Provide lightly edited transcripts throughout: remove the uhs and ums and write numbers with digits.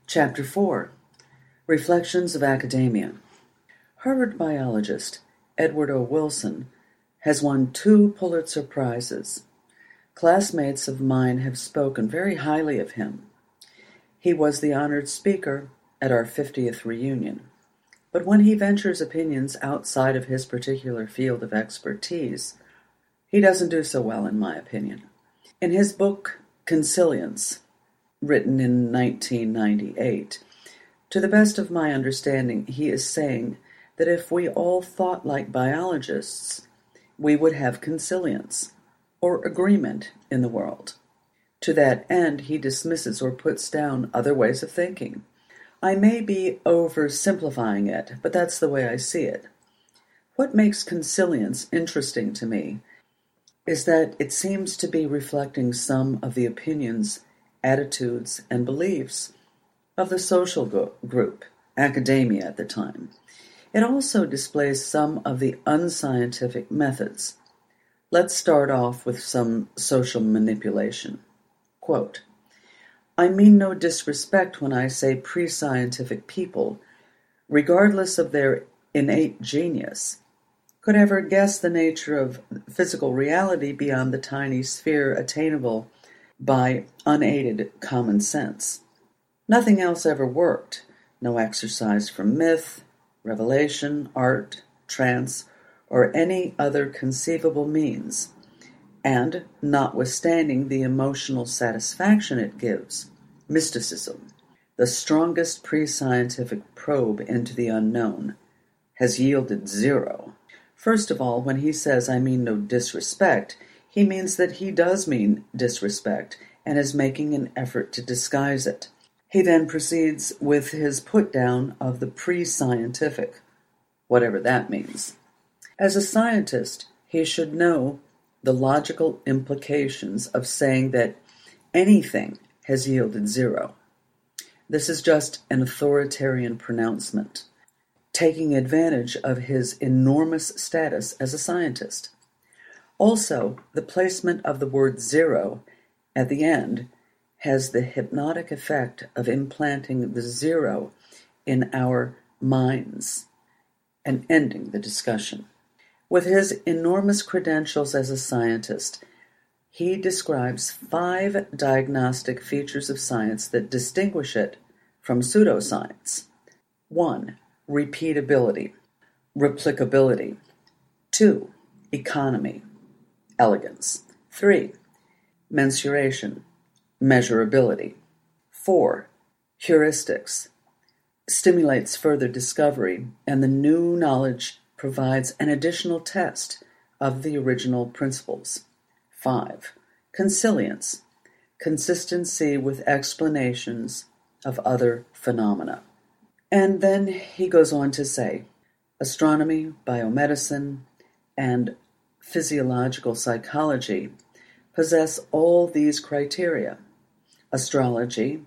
Chapter 4. Reflections of Academia. Harvard biologist Edward O. Wilson has won 2 Pulitzer Prizes. Classmates of mine have spoken very highly of him. He was the honored speaker at our 50th reunion. But when he ventures opinions outside of his particular field of expertise, he doesn't do so well, in my opinion. In his book, Consilience, written in 1998, to the best of my understanding, he is saying that if we all thought like biologists, we would have consilience, or agreement, in the world. To that end, he dismisses or puts down other ways of thinking. I may be oversimplifying it, but that's the way I see it. What makes consilience interesting to me is that it seems to be reflecting some of the opinions, attitudes, and beliefs of the social group, academia at the time. It also displays some of the unscientific methods. Let's start off with some social manipulation. Quote, I mean no disrespect when I say pre-scientific people, regardless of their innate genius, could ever guess the nature of physical reality beyond the tiny sphere attainable by unaided common sense. Nothing else ever worked. No exercise from myth, revelation, art, trance, or any other conceivable means. And, notwithstanding the emotional satisfaction it gives, mysticism, the strongest pre-scientific probe into the unknown, has yielded 0. First of all, when he says, I mean no disrespect, he means that he does mean disrespect and is making an effort to disguise it. He then proceeds with his put-down of the pre-scientific, whatever that means. As a scientist, he should know the logical implications of saying that anything has yielded 0. This is just an authoritarian pronouncement, taking advantage of his enormous status as a scientist. Also, the placement of the word 0 at the end has the hypnotic effect of implanting the 0 in our minds and ending the discussion. With his enormous credentials as a scientist, he describes 5 diagnostic features of science that distinguish it from pseudoscience. 1. Repeatability, replicability. 2. Economy, elegance. 3. Mensuration, measurability. 4. Heuristics, stimulates further discovery, and the new knowledge provides an additional test of the original principles. 5. Consilience, consistency with explanations of other phenomena. And then he goes on to say, astronomy, biomedicine, and physiological psychology possess all these criteria. Astrology,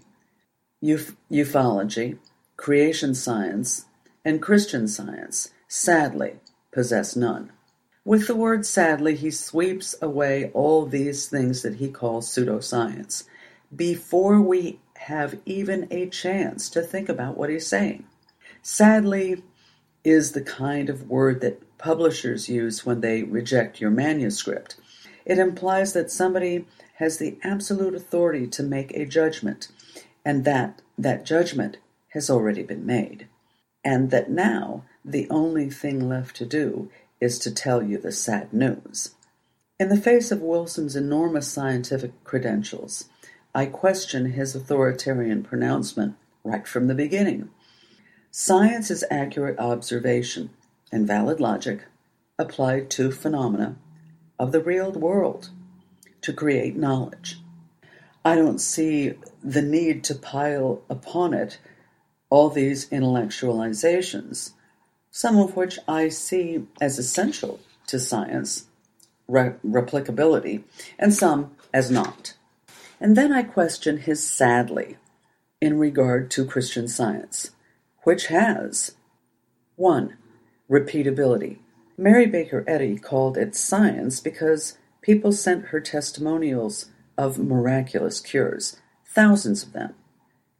ufology, creation science, and Christian Science, sadly, possess none. With the word sadly, he sweeps away all these things that he calls pseudoscience, before we have even a chance to think about what he's saying. Sadly is the kind of word that publishers use when they reject your manuscript. It implies that somebody has the absolute authority to make a judgment, and that judgment has already been made, and that now the only thing left to do is to tell you the sad news. In the face of Wilson's enormous scientific credentials, I question his authoritarian pronouncement right from the beginning. Science is accurate observation and valid logic applied to phenomena of the real world to create knowledge. I don't see the need to pile upon it all these intellectualizations, some of which I see as essential to science, replicability, and some as not. And then I question his sadly in regard to Christian Science, which has 1. Repeatability. Mary Baker Eddy called it science because people sent her testimonials of miraculous cures, thousands of them,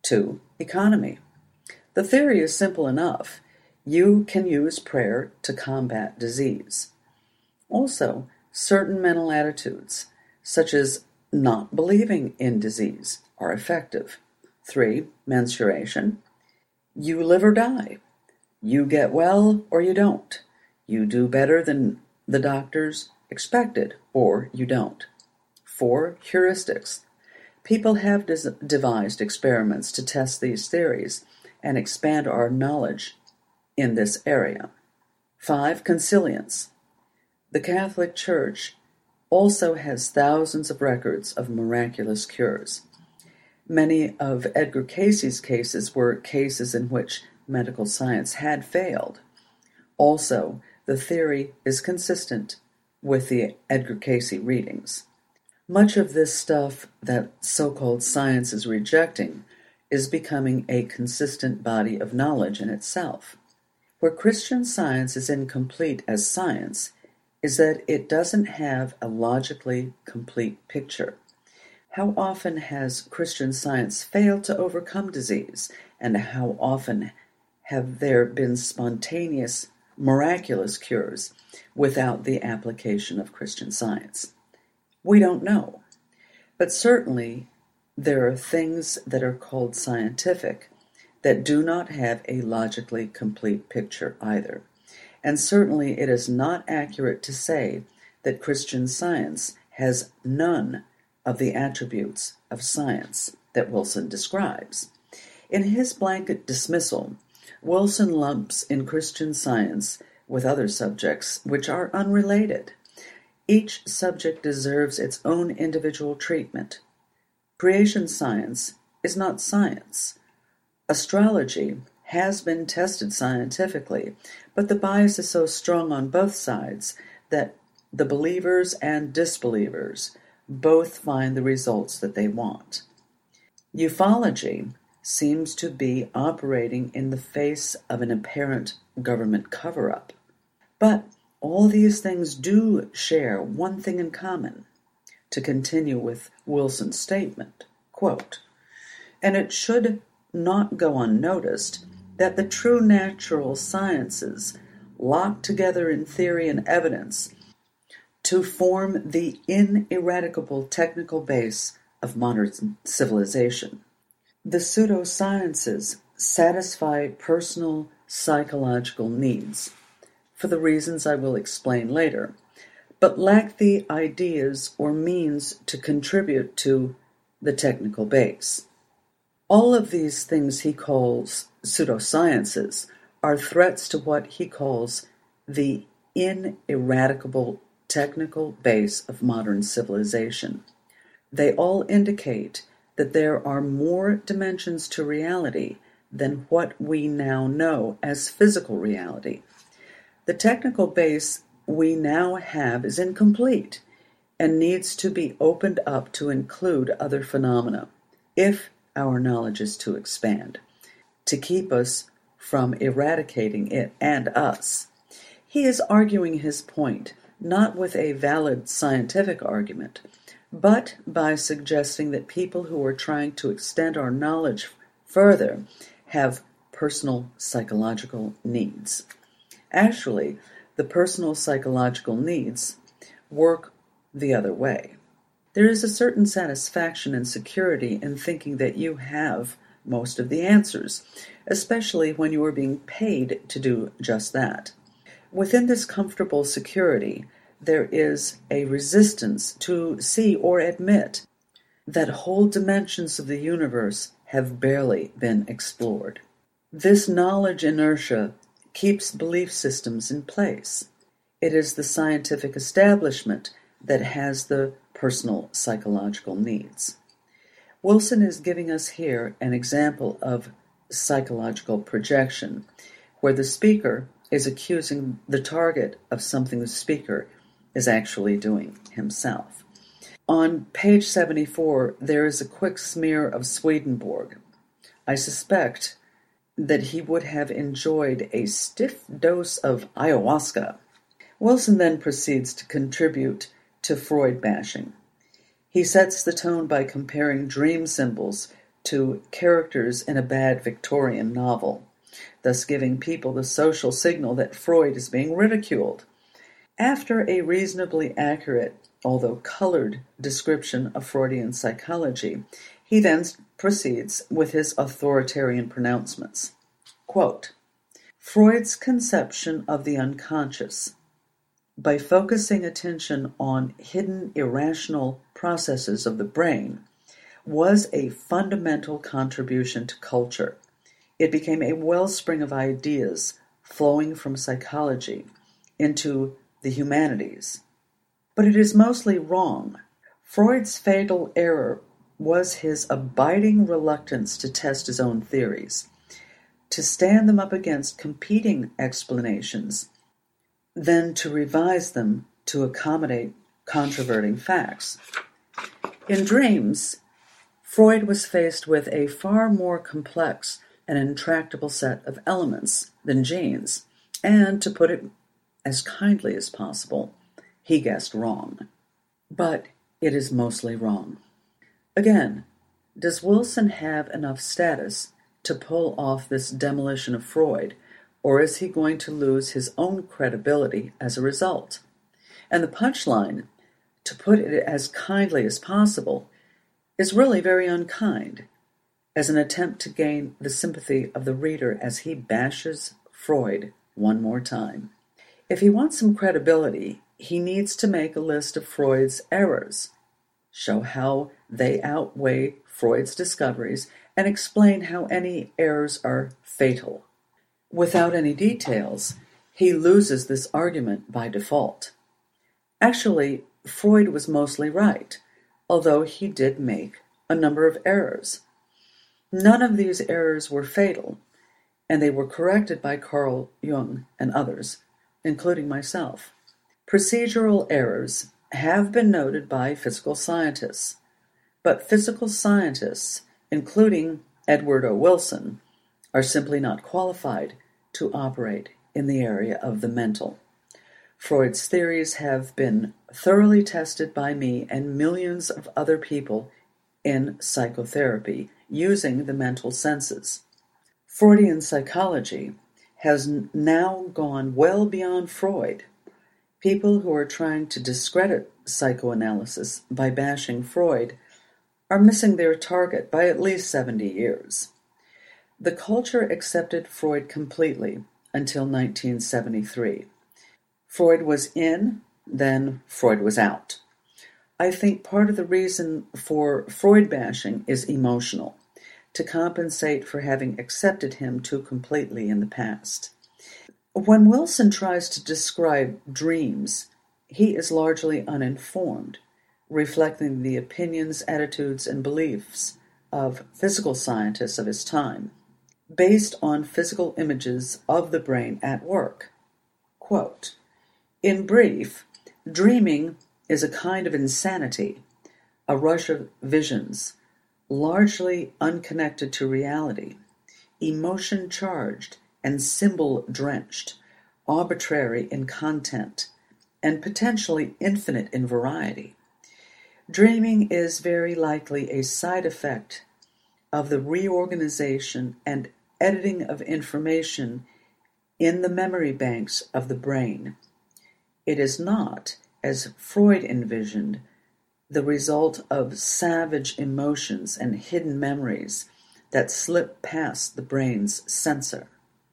2. Economy. The theory is simple enough. You can use prayer to combat disease. Also, certain mental attitudes, such as not believing in disease, are effective. 3. Mensuration. You live or die. You get well or you don't. You do better than the doctors expected or you don't. 4. Heuristics. People have devised experiments to test these theories and expand our knowledge in this area. 5. Consilience. The Catholic Church also has thousands of records of miraculous cures. Many of Edgar Cayce's cases were cases in which medical science had failed. Also, the theory is consistent with the Edgar Cayce readings. Much of this stuff that so-called science is rejecting is becoming a consistent body of knowledge in itself. Where Christian Science is incomplete as science is that it doesn't have a logically complete picture. How often has Christian Science failed to overcome disease, and how often have there been spontaneous, miraculous cures without the application of Christian Science? We don't know. But certainly there are things that are called scientific that do not have a logically complete picture either. And certainly it is not accurate to say that Christian Science has none of the attributes of science that Wilson describes. In his blanket dismissal, Wilson lumps in Christian Science with other subjects which are unrelated. Each subject deserves its own individual treatment. Creation science is not science. Astrology has been tested scientifically, but the bias is so strong on both sides that the believers and disbelievers both find the results that they want. Ufology seems to be operating in the face of an apparent government cover-up. But all these things do share one thing in common. To continue with Wilson's statement, quote, "And it should not go unnoticed that the true natural sciences lock together in theory and evidence to form the ineradicable technical base of modern civilization. The pseudosciences satisfy personal psychological needs, for the reasons I will explain later, but lack the ideas or means to contribute to the technical base. All of these things he calls pseudosciences are threats to what he calls the ineradicable technical base of modern civilization. They all indicate that there are more dimensions to reality than what we now know as physical reality. The technical base we now have is incomplete and needs to be opened up to include other phenomena, if our knowledge is to expand, to keep us from eradicating it and us. He is arguing his point not with a valid scientific argument, but by suggesting that people who are trying to extend our knowledge further have personal psychological needs. Actually, the personal psychological needs work the other way. There is a certain satisfaction and security in thinking that you have most of the answers, especially when you are being paid to do just that. Within this comfortable security, there is a resistance to see or admit that whole dimensions of the universe have barely been explored. This knowledge inertia keeps belief systems in place. It is the scientific establishment that has the personal psychological needs. Wilson is giving us here an example of psychological projection, where the speaker is accusing the target of something the speaker is actually doing himself. On page 74, there is a quick smear of Swedenborg. I suspect that he would have enjoyed a stiff dose of ayahuasca. Wilson then proceeds to contribute to Freud bashing. He sets the tone by comparing dream symbols to characters in a bad Victorian novel, thus giving people the social signal that Freud is being ridiculed. After a reasonably accurate, although colored, description of Freudian psychology, he then proceeds with his authoritarian pronouncements. Quote, Freud's conception of the unconscious, by focusing attention on hidden irrational processes of the brain, was a fundamental contribution to culture. It became a wellspring of ideas flowing from psychology into the humanities. But it is mostly wrong. Freud's fatal error was his abiding reluctance to test his own theories, to stand them up against competing explanations, then to revise them to accommodate controverting facts. In Dreams, Freud was faced with a far more complex and intractable set of elements than genes, and, to put it as kindly as possible, he guessed wrong. But it is mostly wrong. Again, does Wilson have enough status to pull off this demolition of Freud, or is he going to lose his own credibility as a result? And the punchline, to put it as kindly as possible, is really very unkind, as an attempt to gain the sympathy of the reader as he bashes Freud one more time. If he wants some credibility, he needs to make a list of Freud's errors, show how they outweigh Freud's discoveries, and explain how any errors are fatal. Without any details, he loses this argument by default. Actually, Freud was mostly right, although he did make a number of errors. None of these errors were fatal, and they were corrected by Carl Jung and others, including myself. Procedural errors have been noted by physical scientists, but physical scientists, including Edward O. Wilson, are simply not qualified to operate in the area of the mental. Freud's theories have been thoroughly tested by me and millions of other people in psychotherapy using the mental senses. Freudian psychology has now gone well beyond Freud. People who are trying to discredit psychoanalysis by bashing Freud are missing their target by at least 70 years. The culture accepted Freud completely until 1973. Freud was in, then Freud was out. I think part of the reason for Freud bashing is emotional, to compensate for having accepted him too completely in the past. When Wilson tries to describe dreams, he is largely uninformed, reflecting the opinions, attitudes, and beliefs of physical scientists of his time, based on physical images of the brain at work. Quote, in brief, dreaming is a kind of insanity, a rush of visions, largely unconnected to reality, emotion-charged and symbol-drenched, arbitrary in content, and potentially infinite in variety. Dreaming is very likely a side effect of the reorganization and editing of information in the memory banks of the brain. It is not, as Freud envisioned, the result of savage emotions and hidden memories that slip past the brain's censor.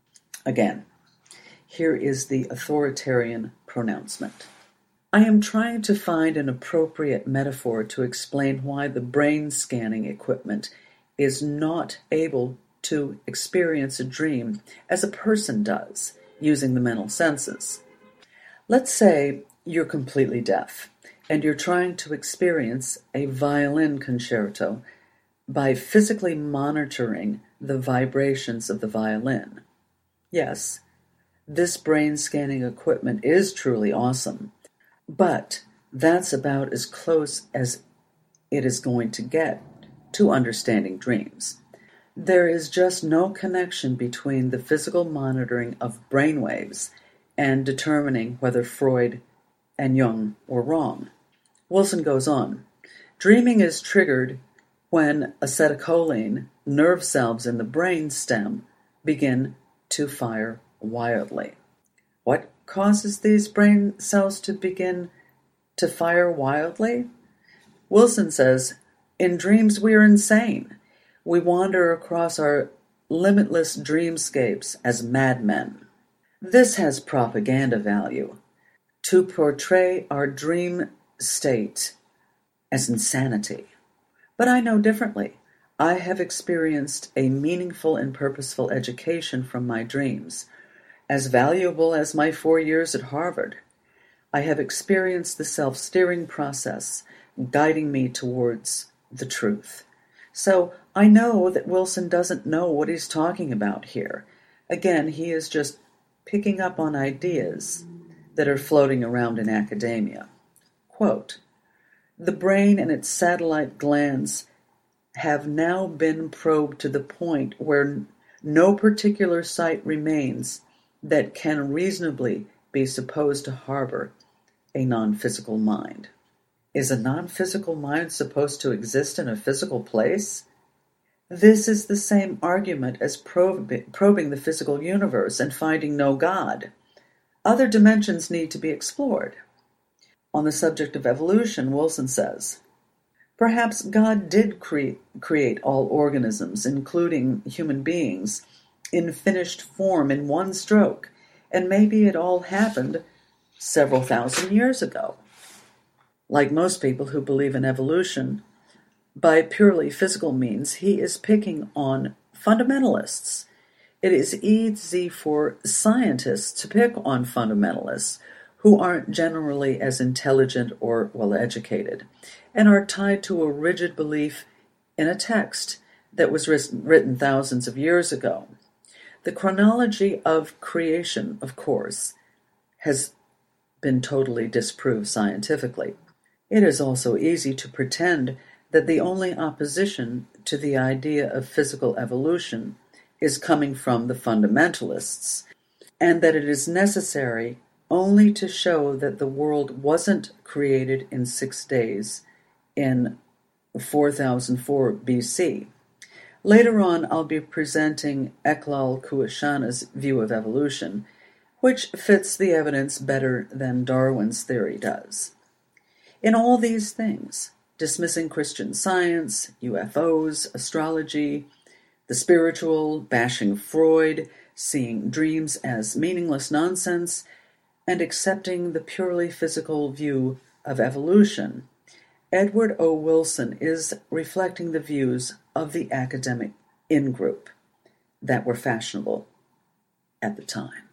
Again, here is the authoritarian pronouncement. I am trying to find an appropriate metaphor to explain why the brain scanning equipment is not able to experience a dream as a person does, using the mental senses. Let's say you're completely deaf, and you're trying to experience a violin concerto by physically monitoring the vibrations of the violin. Yes, this brain scanning equipment is truly awesome, but that's about as close as it is going to get to understanding dreams. There is just no connection between the physical monitoring of brainwaves and determining whether Freud and Jung were wrong. Wilson goes on, dreaming is triggered when acetylcholine nerve cells in the brain stem begin to fire wildly. What causes these brain cells to begin to fire wildly? Wilson says, in dreams we are insane. We wander across our limitless dreamscapes as madmen. This has propaganda value, to portray our dream state as insanity. But I know differently. I have experienced a meaningful and purposeful education from my dreams, as valuable as my 4 years at Harvard. I have experienced the self-steering process, guiding me towards the truth. So I know that Wilson doesn't know what he's talking about here. Again, he is just picking up on ideas that are floating around in academia. Quote, the brain and its satellite glands have now been probed to the point where no particular site remains that can reasonably be supposed to harbor a non-physical mind. Is a non-physical mind supposed to exist in a physical place? This is the same argument as probing the physical universe and finding no God. Other dimensions need to be explored. On the subject of evolution, Wilson says, perhaps God did create all organisms, including human beings, in finished form in one stroke, and maybe it all happened several thousand years ago. Like most people who believe in evolution, by purely physical means, he is picking on fundamentalists. It is easy for scientists to pick on fundamentalists who aren't generally as intelligent or well-educated, and are tied to a rigid belief in a text that was written thousands of years ago. The chronology of creation, of course, has been totally disproved scientifically. It is also easy to pretend that the only opposition to the idea of physical evolution is coming from the fundamentalists, and that it is necessary only to show that the world wasn't created in 6 days in 4004 BC. Later on, I'll be presenting Eklal Kuashana's view of evolution, which fits the evidence better than Darwin's theory does. In all these things, dismissing Christian Science, UFOs, astrology, the spiritual, bashing Freud, seeing dreams as meaningless nonsense, and accepting the purely physical view of evolution, Edward O. Wilson is reflecting the views of the academic in-group that were fashionable at the time.